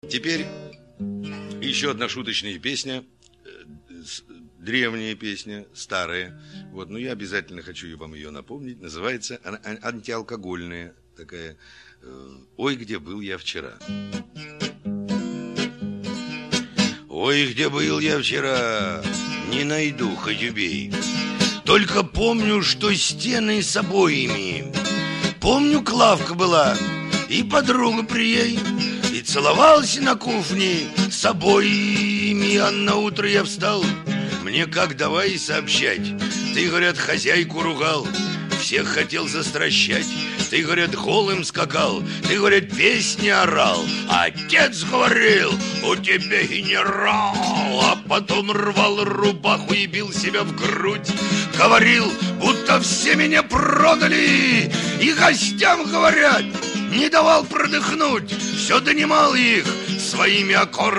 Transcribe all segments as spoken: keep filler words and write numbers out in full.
Теперь еще одна шуточная песня, древняя песня, старая. Вот, но я обязательно хочу вам ее напомнить. Называется она антиалкогольная такая. «Ой, где был я вчера». Ой, где был я вчера, не найду, хоть убей. Только помню, что стены с обоями. Помню, Клавка была и подруга при ей, и целовался на кухне с обоими. А на утро я встал, мне как давай сообщать. Ты, говорят, хозяйку ругал, всех хотел застращать. Ты, говорят, голым скакал, ты, говорят, песни орал. А отец говорил, у тебя генерал. А потом рвал рубаху и бил себя в грудь. Говорил, будто все меня продали. И гостям, говорят, не давал продыхнуть. Все донимал их своими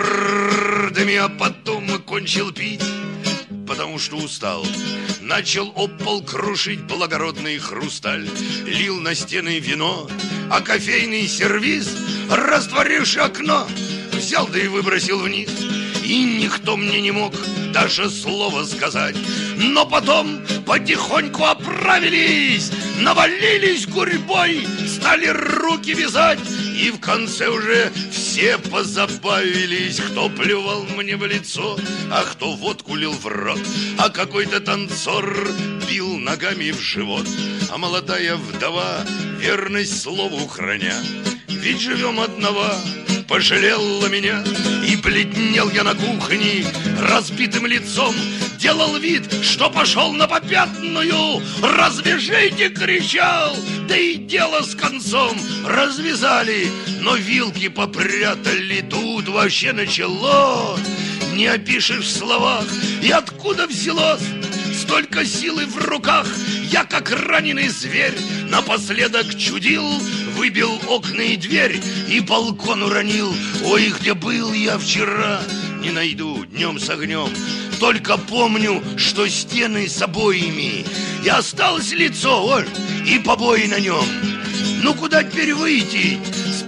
аккордами. А потом кончил пить, потому что устал. Начал об пол крушить благородный хрусталь. Лил на стены вино, а кофейный сервиз, растворивший окно, взял да и выбросил вниз. И никто мне не мог даже слова сказать. Но потом потихоньку оправились, навалились гурьбой, стали руки вязать. И в конце уже все позабавились. Кто плевал мне в лицо, а кто водку лил в рот. А какой-то танцор бил ногами в живот. А молодая вдова, верность слову храня, ведь живем одного, пожалела меня. И бледнел я на кухне разбитым лицом, делал вид, что пошел на попятную. «Развяжите!» — кричал, да и дело с концом. Развязали, но вилки попрятали. Тут вообще началось, не опишешь в словах. И откуда взялось столько силы в руках? Я, как раненый зверь, напоследок чудил, выбил окна и дверь и балкон уронил. Ой, где был я вчера, не найду днем с огнем. Только помню, что стены с обоями, и осталось лицо, ой, и побои на нем. Ну куда теперь выйти с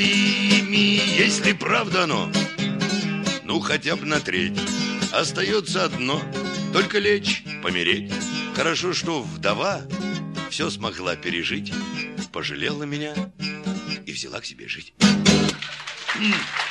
побоями, если правда оно? Ну хотя бы на треть. Остается одно, только лечь, помереть. Хорошо, что вдова все смогла пережить, пожалела меня и взяла к себе жить.